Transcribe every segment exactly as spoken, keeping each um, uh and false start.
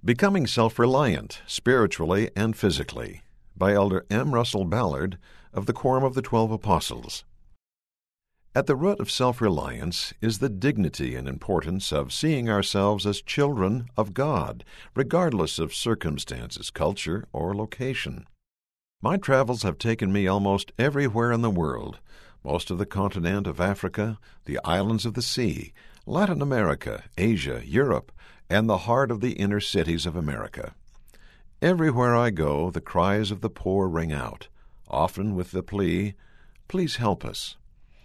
Becoming Self-Reliant, Spiritually and Physically, by Elder M. Russell Ballard of the Quorum of the Twelve Apostles. At the root of self-reliance is the dignity and importance of seeing ourselves as children of God, regardless of circumstances, culture, or location. My travels have taken me almost everywhere in the world, most of the continent of Africa, the islands of the sea, Latin America, Asia, Europe, and the heart of the inner cities of America. Everywhere I go, the cries of the poor ring out, often with the plea, "Please help us."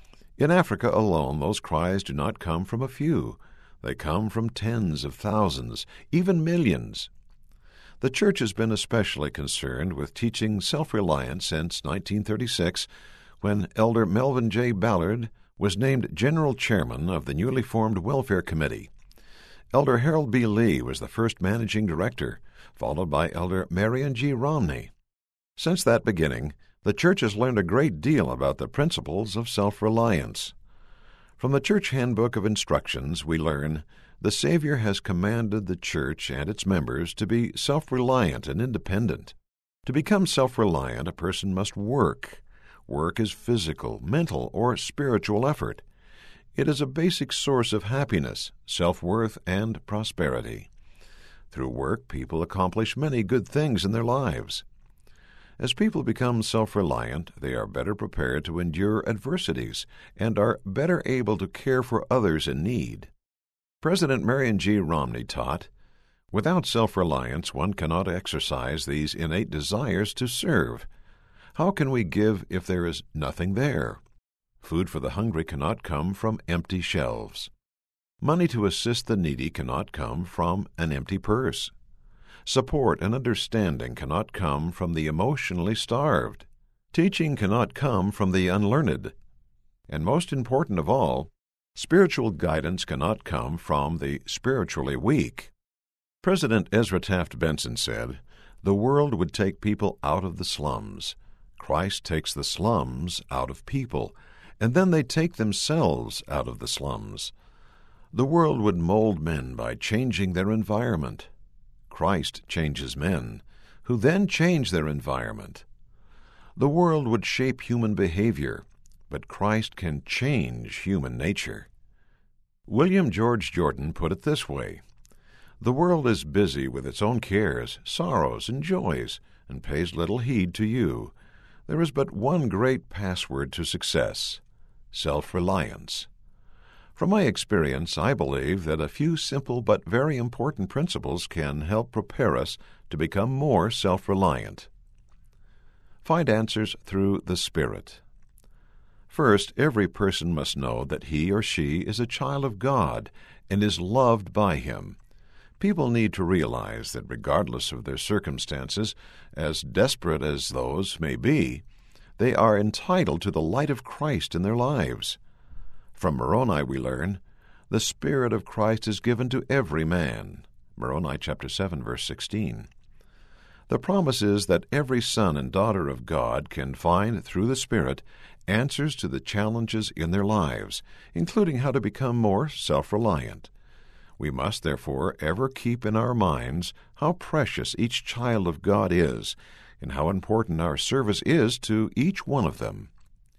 In Africa alone, those cries do not come from a few. They come from tens of thousands, even millions. The Church has been especially concerned with teaching self-reliance since nineteen thirty-six, when Elder Melvin J. Ballard was named General Chairman of the newly formed Welfare Committee. Elder Harold B. Lee was the first Managing Director, followed by Elder Marion G. Romney. Since that beginning, the Church has learned a great deal about the principles of self-reliance. From the Church Handbook of Instructions, we learn, the Savior has commanded the Church and its members to be self-reliant and independent. To become self-reliant, a person must work. Work is physical, mental, or spiritual effort. It is a basic source of happiness, self-worth, and prosperity. Through work, people accomplish many good things in their lives. As people become self-reliant, they are better prepared to endure adversities and are better able to care for others in need. President Marion G. Romney taught, "Without self-reliance, one cannot exercise these innate desires to serve. How can we give if there is nothing there? Food for the hungry cannot come from empty shelves. Money to assist the needy cannot come from an empty purse. Support and understanding cannot come from the emotionally starved. Teaching cannot come from the unlearned. And most important of all, spiritual guidance cannot come from the spiritually weak." President Ezra Taft Benson said, "The world would take people out of the slums. Christ takes the slums out of people, and then they take themselves out of the slums. The world would mold men by changing their environment. Christ changes men, who then change their environment. The world would shape human behavior, but Christ can change human nature." William George Jordan put it this way, "The world is busy with its own cares, sorrows, and joys, and pays little heed to you. There is but one great password to success: self-reliance." From my experience, I believe that a few simple but very important principles can help prepare us to become more self-reliant. Find answers through the Spirit. First, every person must know that he or she is a child of God and is loved by Him. People need to realize that regardless of their circumstances, as desperate as those may be, they are entitled to the light of Christ in their lives. From Moroni we learn, "The Spirit of Christ is given to every man." Moroni chapter seven, verse sixteen. The promise is that every son and daughter of God can find, through the Spirit, answers to the challenges in their lives, including how to become more self-reliant. We must, therefore, ever keep in our minds how precious each child of God is, and how important our service is to each one of them.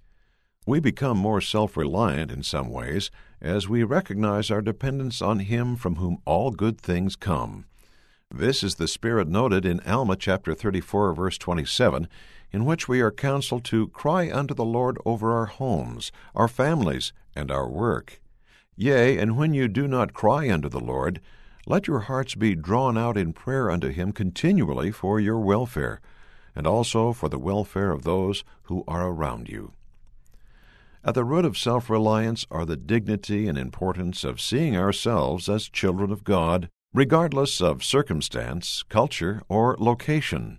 We become more self-reliant in some ways as we recognize our dependence on Him from whom all good things come. This is the spirit noted in Alma chapter thirty-four, verse twenty-seven, in which we are counseled to cry unto the Lord over our homes, our families, and our work. Yea, and when you do not cry unto the Lord, let your hearts be drawn out in prayer unto Him continually for your welfare, and also for the welfare of those who are around you. At the root of self-reliance are the dignity and importance of seeing ourselves as children of God, regardless of circumstance, culture, or location.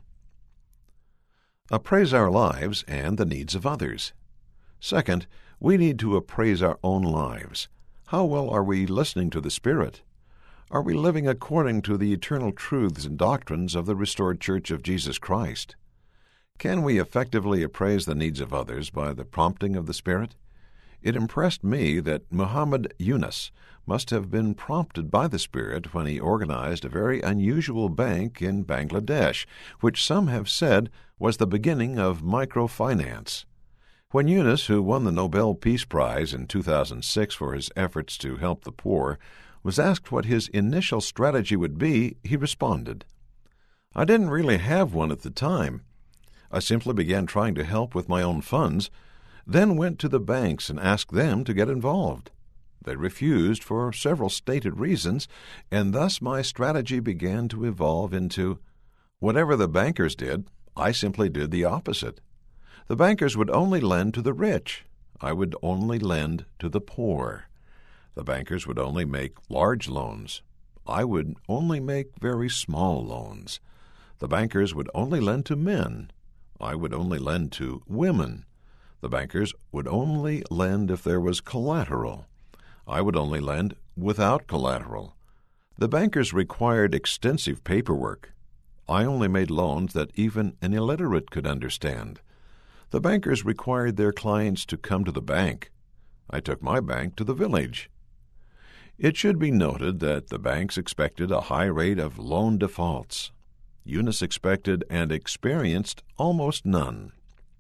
Appraise our lives and the needs of others. Second, we need to appraise our own lives. How well are we listening to the Spirit? Are we living according to the eternal truths and doctrines of the restored Church of Jesus Christ? Can we effectively appraise the needs of others by the prompting of the Spirit? It impressed me that Muhammad Yunus must have been prompted by the Spirit when he organized a very unusual bank in Bangladesh, which some have said was the beginning of microfinance. When Yunus, who won the Nobel Peace Prize in two thousand six for his efforts to help the poor, was asked what his initial strategy would be, he responded, "I didn't really have one at the time. I simply began trying to help with my own funds, then went to the banks and asked them to get involved. They refused for several stated reasons, and thus my strategy began to evolve into, whatever the bankers did, I simply did the opposite. The bankers would only lend to the rich. I would only lend to the poor. The bankers would only make large loans. I would only make very small loans. The bankers would only lend to men. I would only lend to women. The bankers would only lend if there was collateral. I would only lend without collateral. The bankers required extensive paperwork. I only made loans that even an illiterate could understand. The bankers required their clients to come to the bank. I took my bank to the village. It should be noted that the banks expected a high rate of loan defaults. Yunus expected and experienced almost none.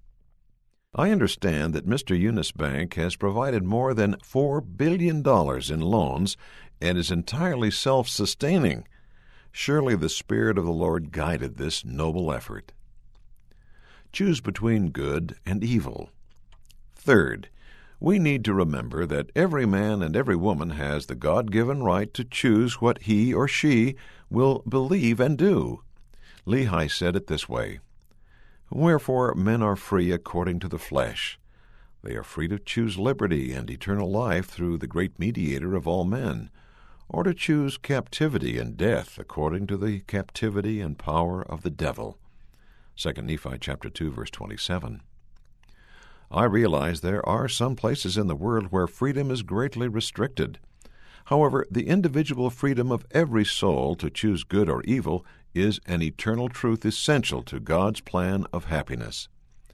I understand that Mister Yunus Bank has provided more than four billion dollars in loans and is entirely self-sustaining. Surely the Spirit of the Lord guided this noble effort. Choose between good and evil. Third, we need to remember that every man and every woman has the God-given right to choose what he or she will believe and do. Lehi said it this way, "Wherefore men are free according to the flesh. They are free to choose liberty and eternal life through the great mediator of all men, or to choose captivity and death according to the captivity and power of the devil." Second Nephi chapter two, verse twenty-seven. I realize there are some places in the world where freedom is greatly restricted. However, the individual freedom of every soul to choose good or evil is an eternal truth essential to God's plan of happiness.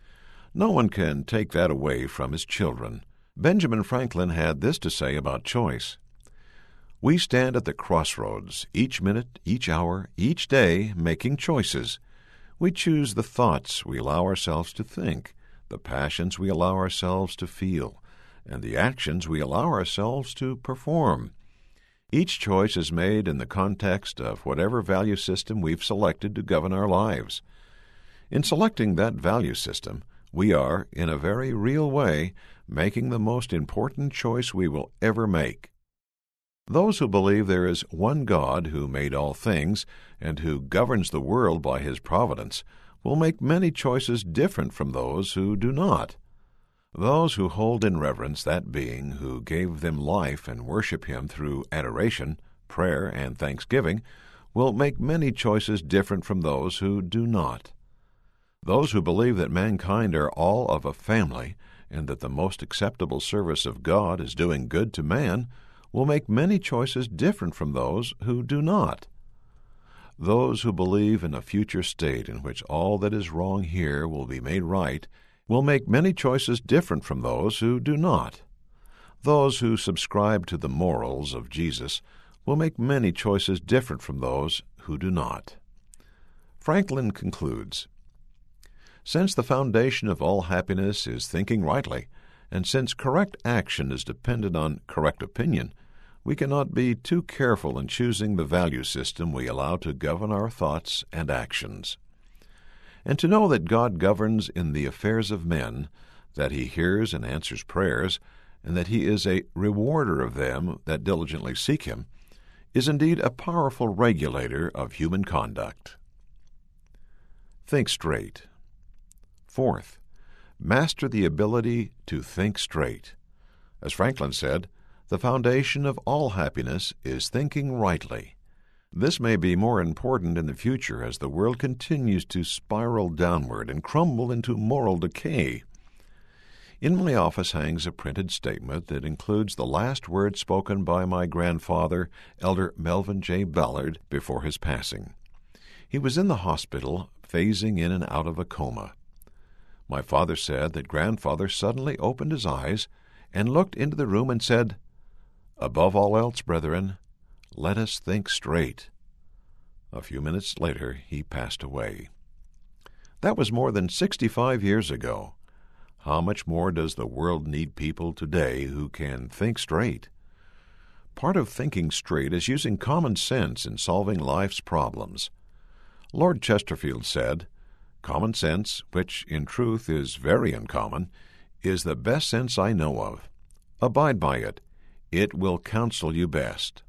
No one can take that away from his children. Benjamin Franklin had this to say about choice. "We stand at the crossroads, each minute, each hour, each day, making choices. We choose the thoughts we allow ourselves to think, the passions we allow ourselves to feel, and the actions we allow ourselves to perform. Each choice is made in the context of whatever value system we've selected to govern our lives. In selecting that value system, we are, in a very real way, making the most important choice we will ever make. Those who believe there is one God who made all things and who governs the world by His providence will make many choices different from those who do not. Those who hold in reverence that being who gave them life and worship Him through adoration, prayer, and thanksgiving will make many choices different from those who do not. Those who believe that mankind are all of a family and that the most acceptable service of God is doing good to man will make many choices different from those who do not. Those who believe in a future state in which all that is wrong here will be made right will make many choices different from those who do not. Those who subscribe to the morals of Jesus will make many choices different from those who do not. Franklin concludes, "Since the foundation of all happiness is thinking rightly, and since correct action is dependent on correct opinion, we cannot be too careful in choosing the value system we allow to govern our thoughts and actions. And to know that God governs in the affairs of men, that He hears and answers prayers, and that He is a rewarder of them that diligently seek Him, is indeed a powerful regulator of human conduct." Think straight. Fourth, master the ability to think straight. As Franklin said, the foundation of all happiness is thinking rightly. This may be more important in the future as the world continues to spiral downward and crumble into moral decay. In my office hangs a printed statement that includes the last words spoken by my grandfather, Elder Melvin J. Ballard, before his passing. He was in the hospital, phasing in and out of a coma. My father said that grandfather suddenly opened his eyes and looked into the room and said, "Above all else, brethren, let us think straight." A few minutes later he passed away. That was more than sixty-five years ago. How much more does the world need people today who can think straight? Part of thinking straight is using common sense in solving life's problems. Lord Chesterfield said, "Common sense, which in truth is very uncommon, is the best sense I know of. Abide by it. It will counsel you best."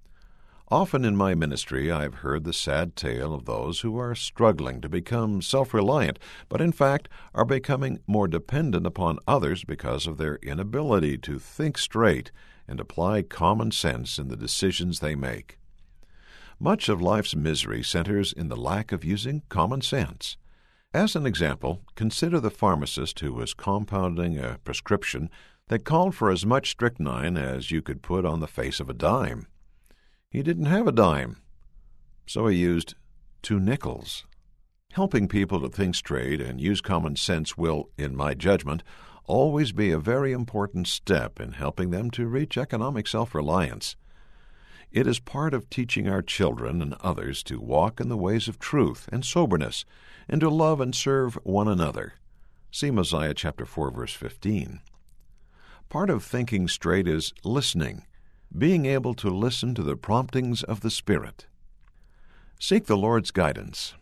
Often in my ministry I have heard the sad tale of those who are struggling to become self-reliant, but in fact are becoming more dependent upon others because of their inability to think straight and apply common sense in the decisions they make. Much of life's misery centers in the lack of using common sense. As an example, consider the pharmacist who was compounding a prescription that called for as much strychnine as you could put on the face of a dime. He didn't have a dime, so he used two nickels. Helping people to think straight and use common sense will, in my judgment, always be a very important step in helping them to reach economic self-reliance. It is part of teaching our children and others to walk in the ways of truth and soberness, and to love and serve one another. See Mosiah chapter four, verse fifteen. Part of thinking straight is listening, being able to listen to the promptings of the Spirit. Seek the Lord's guidance.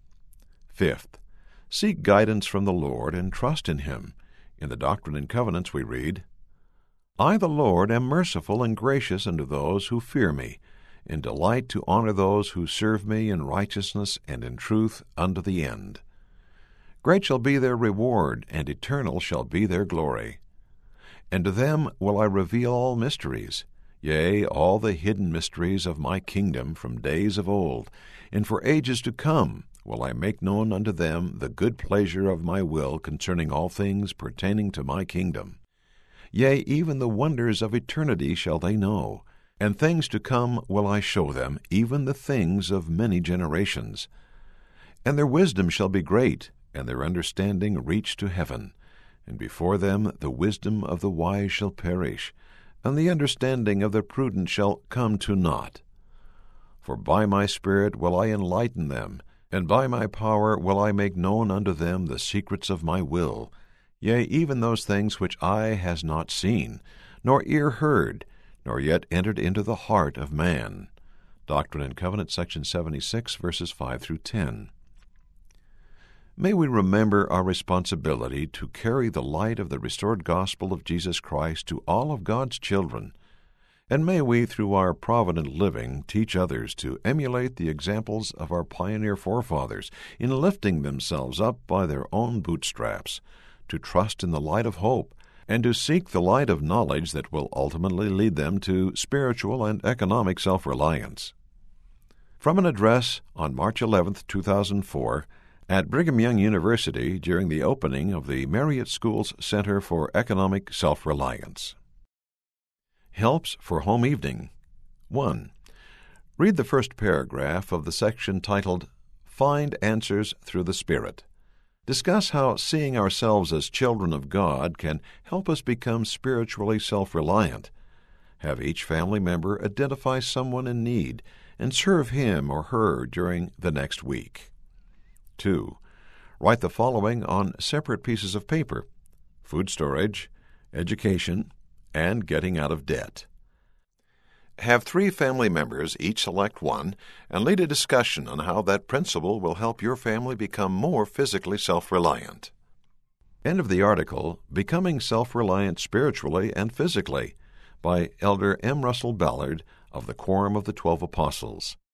Fifth, seek guidance from the Lord and trust in Him. In the Doctrine and Covenants we read, "I, the Lord, am merciful and gracious unto those who fear me, and delight to honor those who serve me in righteousness and in truth unto the end. Great shall be their reward, and eternal shall be their glory. And to them will I reveal all mysteries, yea, all the hidden mysteries of my kingdom from days of old, and for ages to come will I make known unto them the good pleasure of my will concerning all things pertaining to my kingdom. Yea, even the wonders of eternity shall they know, and things to come will I show them, even the things of many generations. And their wisdom shall be great, and their understanding reach to heaven. And before them the wisdom of the wise shall perish, and the understanding of the prudent shall come to naught. For by my Spirit will I enlighten them, and by my power will I make known unto them the secrets of my will, yea, even those things which eye has not seen, nor ear heard, nor yet entered into the heart of man." Doctrine and Covenants, section seventy-six, verses five through ten. May we remember our responsibility to carry the light of the restored gospel of Jesus Christ to all of God's children, and may we, through our provident living, teach others to emulate the examples of our pioneer forefathers in lifting themselves up by their own bootstraps, to trust in the light of hope, and to seek the light of knowledge that will ultimately lead them to spiritual and economic self-reliance. From an address on March eleventh, two thousand four, at Brigham Young University during the opening of the Marriott School's Center for Economic Self-Reliance. Helps for Home Evening. one. Read the first paragraph of the section titled, "Find Answers Through the Spirit." Discuss how seeing ourselves as children of God can help us become spiritually self-reliant. Have each family member identify someone in need and serve him or her during the next week. two. Write the following on separate pieces of paper: food storage, education, and getting out of debt. Have three family members each select one and lead a discussion on how that principle will help your family become more physically self-reliant. End of the article, Becoming Self-Reliant Spiritually and Physically, by Elder M. Russell Ballard of the Quorum of the Twelve Apostles.